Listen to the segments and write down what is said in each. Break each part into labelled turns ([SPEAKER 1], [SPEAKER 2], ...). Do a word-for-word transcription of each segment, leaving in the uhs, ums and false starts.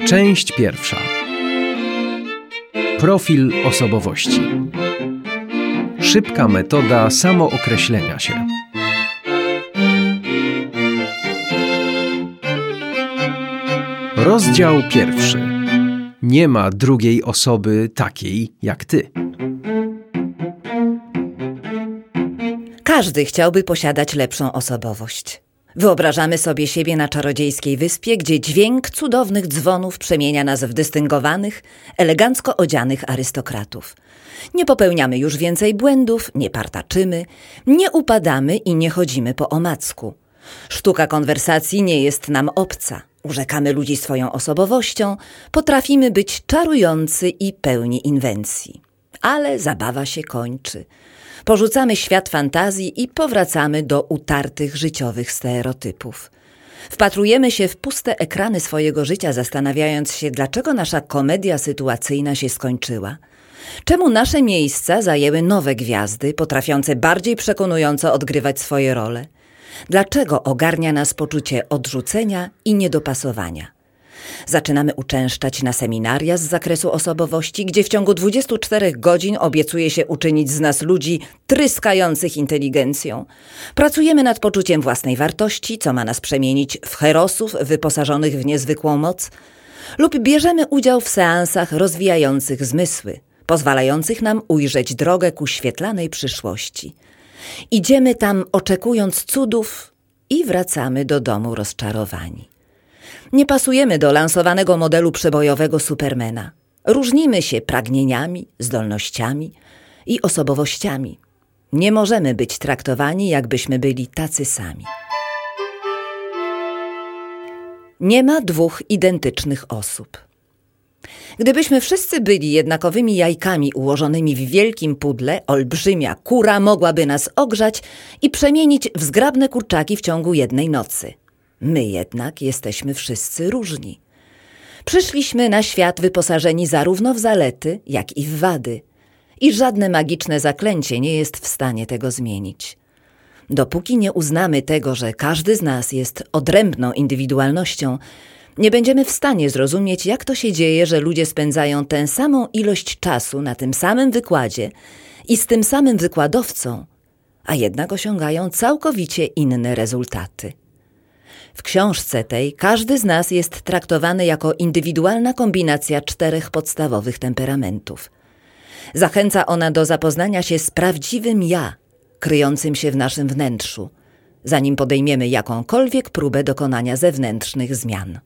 [SPEAKER 1] Część pierwsza. Profil osobowości. Szybka metoda samookreślenia się. Rozdział pierwszy. Nie ma drugiej osoby takiej jak ty.
[SPEAKER 2] Każdy chciałby posiadać lepszą osobowość. Wyobrażamy sobie siebie na czarodziejskiej wyspie, gdzie dźwięk cudownych dzwonów przemienia nas w dystyngowanych, elegancko odzianych arystokratów. Nie popełniamy już więcej błędów, nie partaczymy, nie upadamy i nie chodzimy po omacku. Sztuka konwersacji nie jest nam obca. Urzekamy ludzi swoją osobowością, potrafimy być czarujący i pełni inwencji. Ale zabawa się kończy. Porzucamy świat fantazji i powracamy do utartych życiowych stereotypów. Wpatrujemy się w puste ekrany swojego życia, zastanawiając się, dlaczego nasza komedia sytuacyjna się skończyła. Czemu nasze miejsca zajęły nowe gwiazdy, potrafiące bardziej przekonująco odgrywać swoje role? Dlaczego ogarnia nas poczucie odrzucenia i niedopasowania? Zaczynamy uczęszczać na seminaria z zakresu osobowości, gdzie w ciągu dwudziestu czterech godzin obiecuje się uczynić z nas ludzi tryskających inteligencją. Pracujemy nad poczuciem własnej wartości, co ma nas przemienić w herosów wyposażonych w niezwykłą moc, lub bierzemy udział w seansach rozwijających zmysły, pozwalających nam ujrzeć drogę ku świetlanej przyszłości. Idziemy tam oczekując cudów i wracamy do domu rozczarowani. Nie pasujemy do lansowanego modelu przebojowego Supermana. Różnimy się pragnieniami, zdolnościami i osobowościami. Nie możemy być traktowani, jakbyśmy byli tacy sami. Nie ma dwóch identycznych osób. Gdybyśmy wszyscy byli jednakowymi jajkami ułożonymi w wielkim pudle, olbrzymia kura mogłaby nas ogrzać i przemienić w zgrabne kurczaki w ciągu jednej nocy. My jednak jesteśmy wszyscy różni. Przyszliśmy na świat wyposażeni zarówno w zalety, jak i w wady. I żadne magiczne zaklęcie nie jest w stanie tego zmienić. Dopóki nie uznamy tego, że każdy z nas jest odrębną indywidualnością, nie będziemy w stanie zrozumieć, jak to się dzieje, że ludzie spędzają tę samą ilość czasu na tym samym wykładzie i z tym samym wykładowcą, a jednak osiągają całkowicie inne rezultaty. W książce tej każdy z nas jest traktowany jako indywidualna kombinacja czterech podstawowych temperamentów. Zachęca ona do zapoznania się z prawdziwym ja, kryjącym się w naszym wnętrzu, zanim podejmiemy jakąkolwiek próbę dokonania zewnętrznych zmian.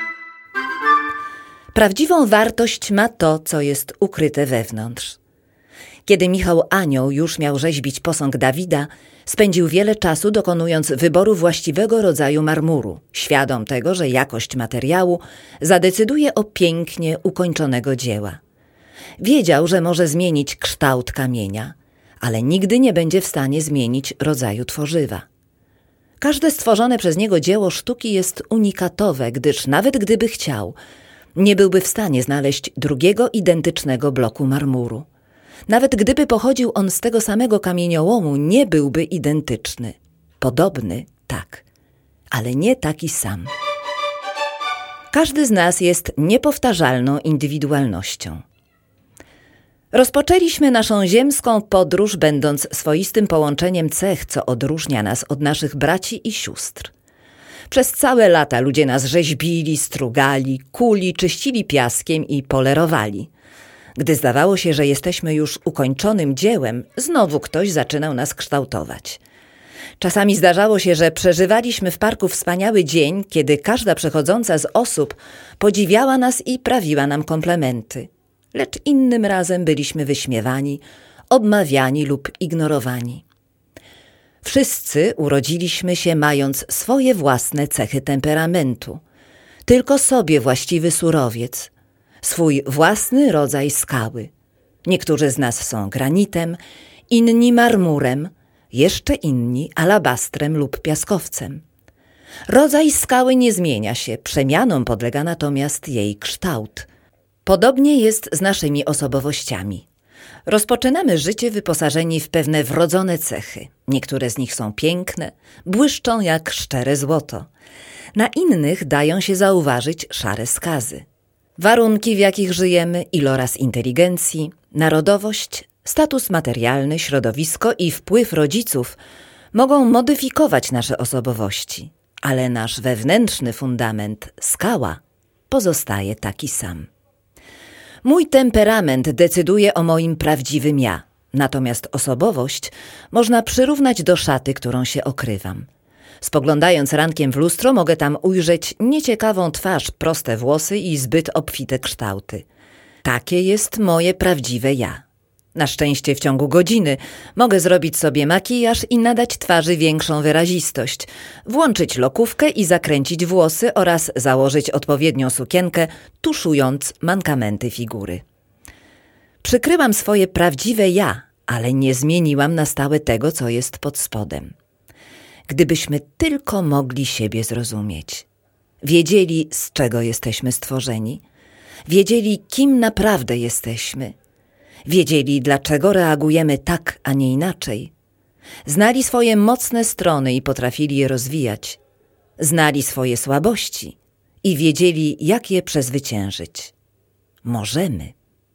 [SPEAKER 2] Prawdziwą wartość ma to, co jest ukryte wewnątrz. Kiedy Michał Anioł już miał rzeźbić posąg Dawida, spędził wiele czasu dokonując wyboru właściwego rodzaju marmuru, świadom tego, że jakość materiału zadecyduje o pięknie ukończonego dzieła. Wiedział, że może zmienić kształt kamienia, ale nigdy nie będzie w stanie zmienić rodzaju tworzywa. Każde stworzone przez niego dzieło sztuki jest unikatowe, gdyż nawet gdyby chciał, nie byłby w stanie znaleźć drugiego identycznego bloku marmuru. Nawet gdyby pochodził on z tego samego kamieniołomu, nie byłby identyczny. Podobny, tak, ale nie taki sam. Każdy z nas jest niepowtarzalną indywidualnością. Rozpoczęliśmy naszą ziemską podróż, będąc swoistym połączeniem cech, co odróżnia nas od naszych braci i sióstr. Przez całe lata ludzie nas rzeźbili, strugali, kuli, czyścili piaskiem i polerowali. Gdy zdawało się, że jesteśmy już ukończonym dziełem, znowu ktoś zaczynał nas kształtować. Czasami zdarzało się, że przeżywaliśmy w parku wspaniały dzień, kiedy każda przechodząca z osób podziwiała nas i prawiła nam komplementy. Lecz innym razem byliśmy wyśmiewani, obmawiani lub ignorowani. Wszyscy urodziliśmy się mając swoje własne cechy temperamentu. Tylko sobie właściwy surowiec, swój własny rodzaj skały. Niektórzy z nas są granitem, inni marmurem, jeszcze inni alabastrem lub piaskowcem. Rodzaj skały nie zmienia się, przemianom podlega natomiast jej kształt. Podobnie jest z naszymi osobowościami. Rozpoczynamy życie wyposażeni w pewne wrodzone cechy. Niektóre z nich są piękne, błyszczą jak szczere złoto. Na innych dają się zauważyć szare skazy. Warunki, w jakich żyjemy, iloraz inteligencji, narodowość, status materialny, środowisko i wpływ rodziców mogą modyfikować nasze osobowości, ale nasz wewnętrzny fundament, skała, pozostaje taki sam. Mój temperament decyduje o moim prawdziwym ja, natomiast osobowość można przyrównać do szaty, którą się okrywam. Spoglądając rankiem w lustro, mogę tam ujrzeć nieciekawą twarz, proste włosy i zbyt obfite kształty. Takie jest moje prawdziwe ja. Na szczęście w ciągu godziny mogę zrobić sobie makijaż i nadać twarzy większą wyrazistość, włączyć lokówkę i zakręcić włosy oraz założyć odpowiednią sukienkę, tuszując mankamenty figury. Przykryłam swoje prawdziwe ja, ale nie zmieniłam na stałe tego, co jest pod spodem. Gdybyśmy tylko mogli siebie zrozumieć, wiedzieli, z czego jesteśmy stworzeni, wiedzieli, kim naprawdę jesteśmy, wiedzieli, dlaczego reagujemy tak, a nie inaczej, znali swoje mocne strony i potrafili je rozwijać, znali swoje słabości i wiedzieli, jak je przezwyciężyć. Możemy.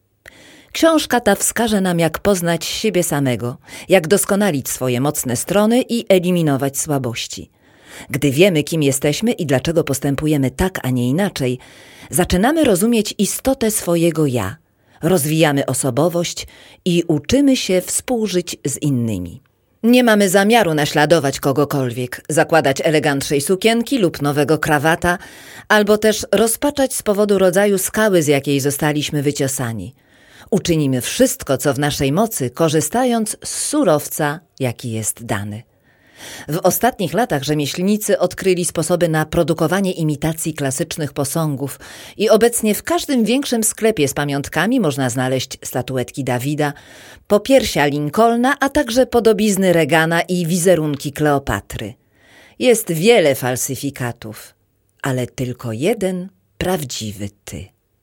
[SPEAKER 2] Książka ta wskaże nam, jak poznać siebie samego, jak doskonalić swoje mocne strony i eliminować słabości. Gdy wiemy, kim jesteśmy i dlaczego postępujemy tak, a nie inaczej, zaczynamy rozumieć istotę swojego ja, rozwijamy osobowość i uczymy się współżyć z innymi. Nie mamy zamiaru naśladować kogokolwiek, zakładać elegantszej sukienki lub nowego krawata, albo też rozpaczać z powodu rodzaju skały, z jakiej zostaliśmy wyciosani. Uczynimy wszystko, co w naszej mocy, korzystając z surowca, jaki jest dany. W ostatnich latach rzemieślnicy odkryli sposoby na produkowanie imitacji klasycznych posągów i obecnie w każdym większym sklepie z pamiątkami można znaleźć statuetki Dawida, popiersia Lincolna, a także podobizny Reagana i wizerunki Kleopatry. Jest wiele falsyfikatów, ale tylko jeden prawdziwy ty.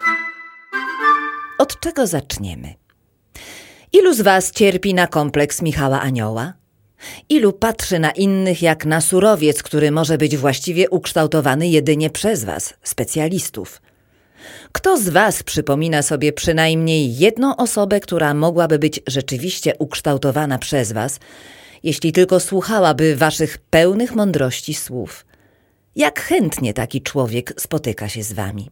[SPEAKER 2] Od czego zaczniemy? Ilu z was cierpi na kompleks Michała Anioła? Ilu patrzy na innych jak na surowiec, który może być właściwie ukształtowany jedynie przez was, specjalistów? Kto z was przypomina sobie przynajmniej jedną osobę, która mogłaby być rzeczywiście ukształtowana przez was, jeśli tylko słuchałaby waszych pełnych mądrości słów? Jak chętnie taki człowiek spotyka się z wami?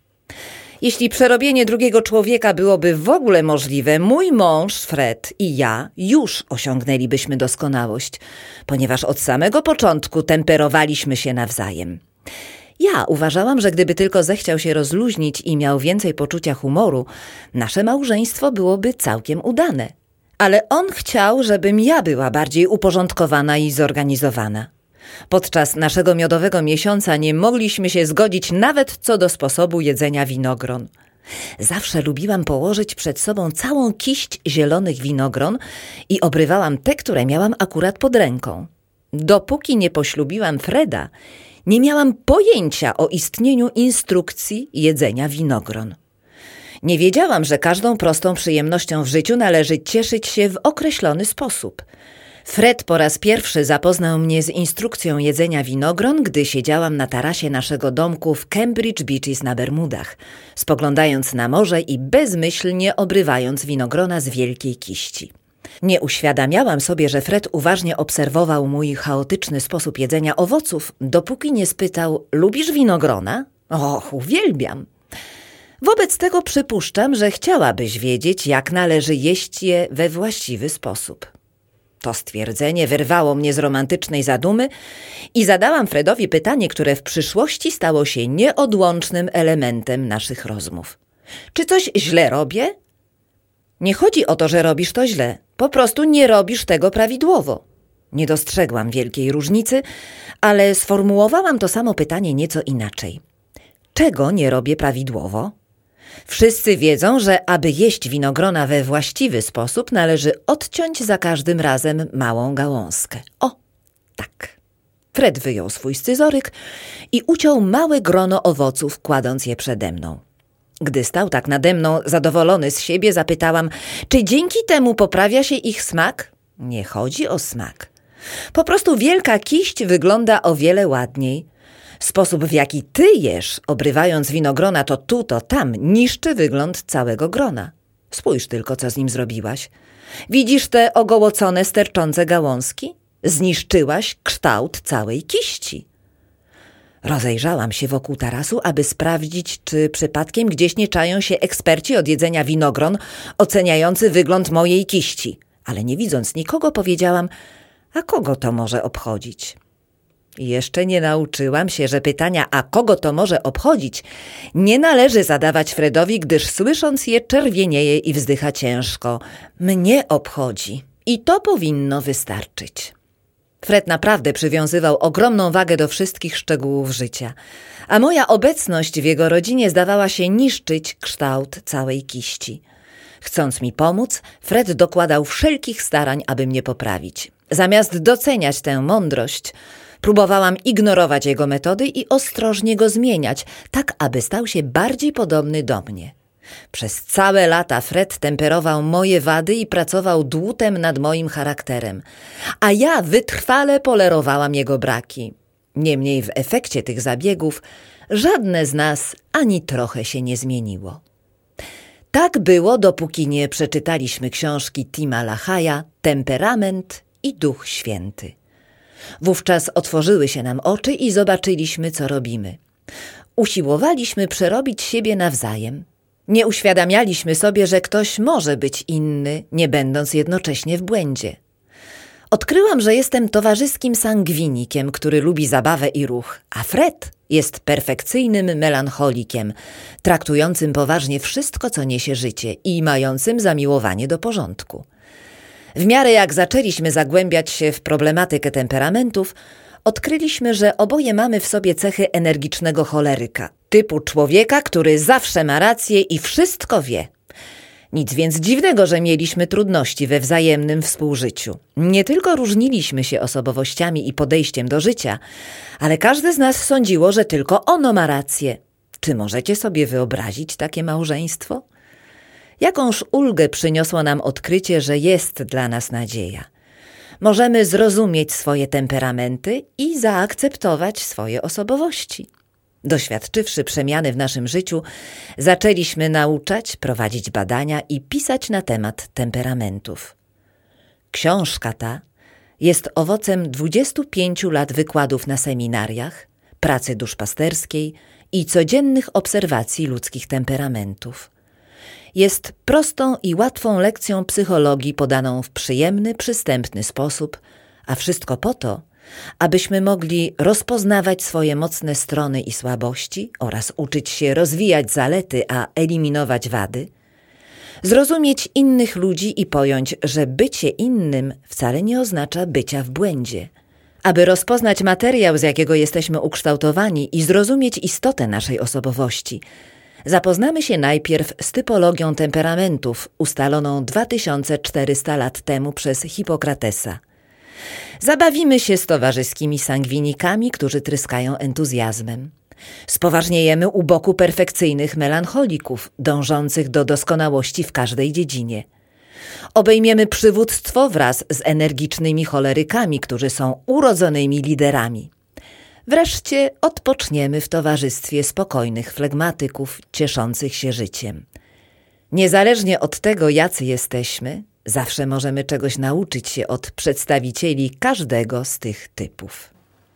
[SPEAKER 2] Jeśli przerobienie drugiego człowieka byłoby w ogóle możliwe, mój mąż Fred i ja już osiągnęlibyśmy doskonałość, ponieważ od samego początku temperowaliśmy się nawzajem. Ja uważałam, że gdyby tylko zechciał się rozluźnić i miał więcej poczucia humoru, nasze małżeństwo byłoby całkiem udane. Ale on chciał, żebym ja była bardziej uporządkowana i zorganizowana. Podczas naszego miodowego miesiąca nie mogliśmy się zgodzić nawet co do sposobu jedzenia winogron. Zawsze lubiłam położyć przed sobą całą kiść zielonych winogron i obrywałam te, które miałam akurat pod ręką. Dopóki nie poślubiłam Freda, nie miałam pojęcia o istnieniu instrukcji jedzenia winogron. Nie wiedziałam, że każdą prostą przyjemnością w życiu należy cieszyć się w określony sposób. Fred po raz pierwszy zapoznał mnie z instrukcją jedzenia winogron, gdy siedziałam na tarasie naszego domku w Cambridge Beaches na Bermudach, spoglądając na morze i bezmyślnie obrywając winogrona z wielkiej kiści. Nie uświadamiałam sobie, że Fred uważnie obserwował mój chaotyczny sposób jedzenia owoców, dopóki nie spytał: lubisz winogrona? Och, uwielbiam! Wobec tego przypuszczam, że chciałabyś wiedzieć, jak należy jeść je we właściwy sposób. To stwierdzenie wyrwało mnie z romantycznej zadumy i zadałam Fredowi pytanie, które w przyszłości stało się nieodłącznym elementem naszych rozmów. Czy coś źle robię? Nie chodzi o to, że robisz to źle. Po prostu nie robisz tego prawidłowo. Nie dostrzegłam wielkiej różnicy, ale sformułowałam to samo pytanie nieco inaczej. Czego nie robię prawidłowo? Wszyscy wiedzą, że aby jeść winogrona we właściwy sposób, należy odciąć za każdym razem małą gałązkę. O, tak. Fred wyjął swój scyzoryk i uciął małe grono owoców, kładąc je przede mną. Gdy stał tak nade mną, zadowolony z siebie, zapytałam, czy dzięki temu poprawia się ich smak? Nie chodzi o smak. Po prostu wielka kiść wygląda o wiele ładniej. Sposób, w jaki ty jesz, obrywając winogrona to tu, to tam, niszczy wygląd całego grona. Spójrz tylko, co z nim zrobiłaś. Widzisz te ogołocone, sterczące gałązki? Zniszczyłaś kształt całej kiści. Rozejrzałam się wokół tarasu, aby sprawdzić, czy przypadkiem gdzieś nie czają się eksperci od jedzenia winogron, oceniający wygląd mojej kiści. Ale nie widząc nikogo, powiedziałam, a kogo to może obchodzić? Jeszcze nie nauczyłam się, że pytania, a kogo to może obchodzić, nie należy zadawać Fredowi, gdyż słysząc je czerwienieje i wzdycha ciężko. Mnie obchodzi i to powinno wystarczyć. Fred naprawdę przywiązywał ogromną wagę do wszystkich szczegółów życia, a moja obecność w jego rodzinie zdawała się niszczyć kształt całej kiści. Chcąc mi pomóc, Fred dokładał wszelkich starań, aby mnie poprawić. Zamiast doceniać tę mądrość, próbowałam ignorować jego metody i ostrożnie go zmieniać, tak aby stał się bardziej podobny do mnie. Przez całe lata Fred temperował moje wady i pracował dłutem nad moim charakterem, a ja wytrwale polerowałam jego braki. Niemniej w efekcie tych zabiegów żadne z nas ani trochę się nie zmieniło. Tak było, dopóki nie przeczytaliśmy książki Tima LaHaye'a Temperament i Duch Święty. Wówczas otworzyły się nam oczy i zobaczyliśmy, co robimy. Usiłowaliśmy przerobić siebie nawzajem. Nie uświadamialiśmy sobie, że ktoś może być inny, nie będąc jednocześnie w błędzie. Odkryłam, że jestem towarzyskim sangwinikiem, który lubi zabawę i ruch, a Fred jest perfekcyjnym melancholikiem, traktującym poważnie wszystko, co niesie życie i mającym zamiłowanie do porządku. W miarę jak zaczęliśmy zagłębiać się w problematykę temperamentów, odkryliśmy, że oboje mamy w sobie cechy energicznego choleryka, typu człowieka, który zawsze ma rację i wszystko wie. Nic więc dziwnego, że mieliśmy trudności we wzajemnym współżyciu. Nie tylko różniliśmy się osobowościami i podejściem do życia, ale każde z nas sądziło, że tylko ono ma rację. Czy możecie sobie wyobrazić takie małżeństwo? Jakąż ulgę przyniosło nam odkrycie, że jest dla nas nadzieja. Możemy zrozumieć swoje temperamenty i zaakceptować swoje osobowości. Doświadczywszy przemiany w naszym życiu, zaczęliśmy nauczać, prowadzić badania i pisać na temat temperamentów. Książka ta jest owocem dwudziestu pięciu lat wykładów na seminariach, pracy duszpasterskiej i codziennych obserwacji ludzkich temperamentów. Jest prostą i łatwą lekcją psychologii podaną w przyjemny, przystępny sposób, a wszystko po to, abyśmy mogli rozpoznawać swoje mocne strony i słabości oraz uczyć się rozwijać zalety, a eliminować wady, zrozumieć innych ludzi i pojąć, że bycie innym wcale nie oznacza bycia w błędzie. Aby rozpoznać materiał, z jakiego jesteśmy ukształtowani i zrozumieć istotę naszej osobowości, zapoznamy się najpierw z typologią temperamentów ustaloną dwa tysiące czterysta lat temu przez Hipokratesa. Zabawimy się z towarzyskimi sangwinikami, którzy tryskają entuzjazmem. Spoważniejemy u boku perfekcyjnych melancholików, dążących do doskonałości w każdej dziedzinie. Obejmiemy przywództwo wraz z energicznymi cholerykami, którzy są urodzonymi liderami. Wreszcie odpoczniemy w towarzystwie spokojnych flegmatyków, cieszących się życiem. Niezależnie od tego, jacy jesteśmy, zawsze możemy czegoś nauczyć się od przedstawicieli każdego z tych typów.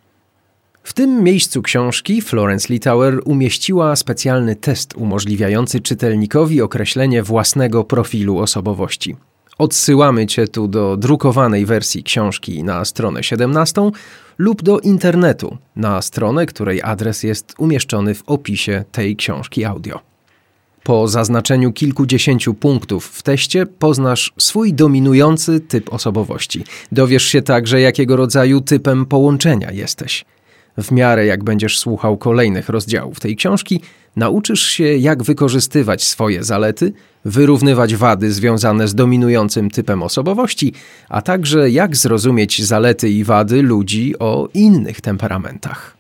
[SPEAKER 1] W tym miejscu książki Florence Littauer umieściła specjalny test umożliwiający czytelnikowi określenie własnego profilu osobowości. Odsyłamy Cię tu do drukowanej wersji książki na stronę siedemnastą lub do internetu na stronę, której adres jest umieszczony w opisie tej książki audio. Po zaznaczeniu kilkudziesięciu punktów w teście poznasz swój dominujący typ osobowości. Dowiesz się także, jakiego rodzaju typem połączenia jesteś. W miarę jak będziesz słuchał kolejnych rozdziałów tej książki, nauczysz się, jak wykorzystywać swoje zalety, wyrównywać wady związane z dominującym typem osobowości, a także jak zrozumieć zalety i wady ludzi o innych temperamentach.